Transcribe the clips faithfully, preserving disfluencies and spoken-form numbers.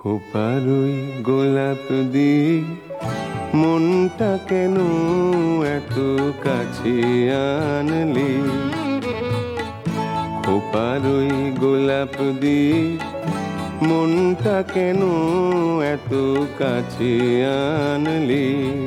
খোপার ওই গোলাপ দিয়ে মনটা কেন এত কাছে আনলি? খোপার ওই গোলাপ দিয়ে মনটা কেন এত কাছে আনলি?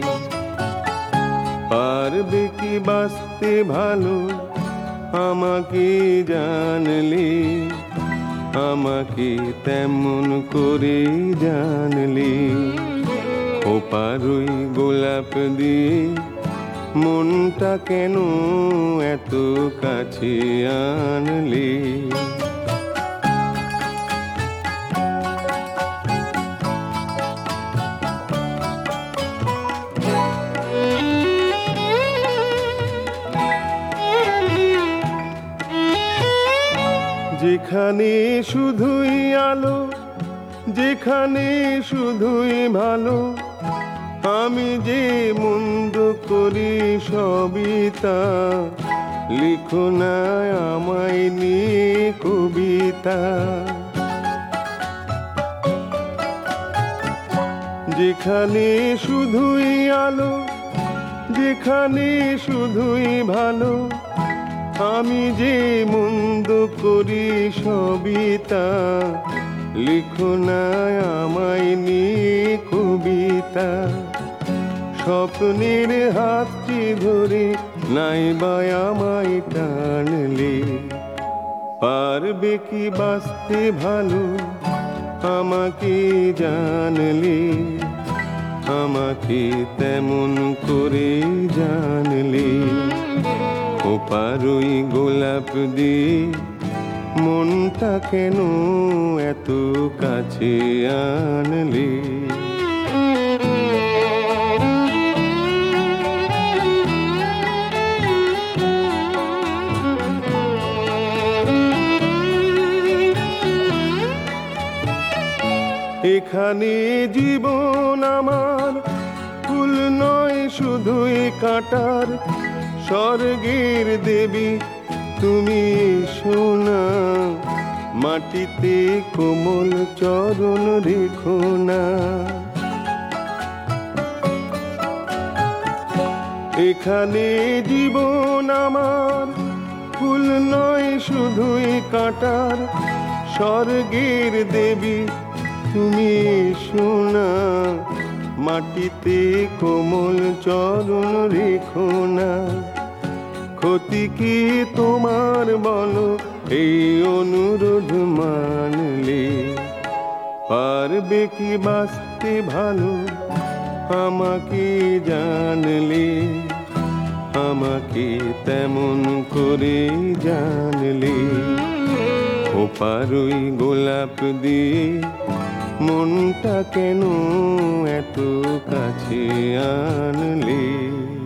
পারবে কি বাঁচতে ভালো আমাকে জানলি? আমাকে তেমন করে জানলি? খোপার ওই গোলাপ দিয়ে মনটা কেন এত কাছে আনলি? যেখানে শুধুই আলো, যেখানে শুধুই ভালো, আমি যে মন্দ করি সবই তা। লিখো না আমায় নিয়ে কবিতা। যেখানে শুধুই আলো, যেখানে শুধুই ভালো, আমি যে মন্দ করি সবই তা। লিখো না আমায় নিয়ে কবিতা। স্বপ্নের হাতটি ধরে নাইবা আমায় টানলে, পারবে কি বাঁচতে ভালো আমাকে জানলে? আমাকে তেমন করে জানলে? খোপার ওই গোলাপ দিয়ে মনটা কেন এত কাছে আনলে? এখানে জীবন আমার ফুল নয় শুধুই কাঁটার। স্বর্গের দেবী তুমি সোনা, মাটিতে কোমল চরণ রেখো না। এখানে জীবন আমার ফুল নয় শুধুই কাঁটার। স্বর্গের দেবী তুমি সোনা, মাটিতে কোমল চরণ রেখো না। ক্ষতি কি তোমার বলো এই অনুরোধ মানলে? পারবে কি বাঁচতে ভালো আমাকে জানলে? আমাকে তেমন করে জানলে? খোপার ওই গোলাপ দিয়ে মনটা কেন এত কাছে আনলে?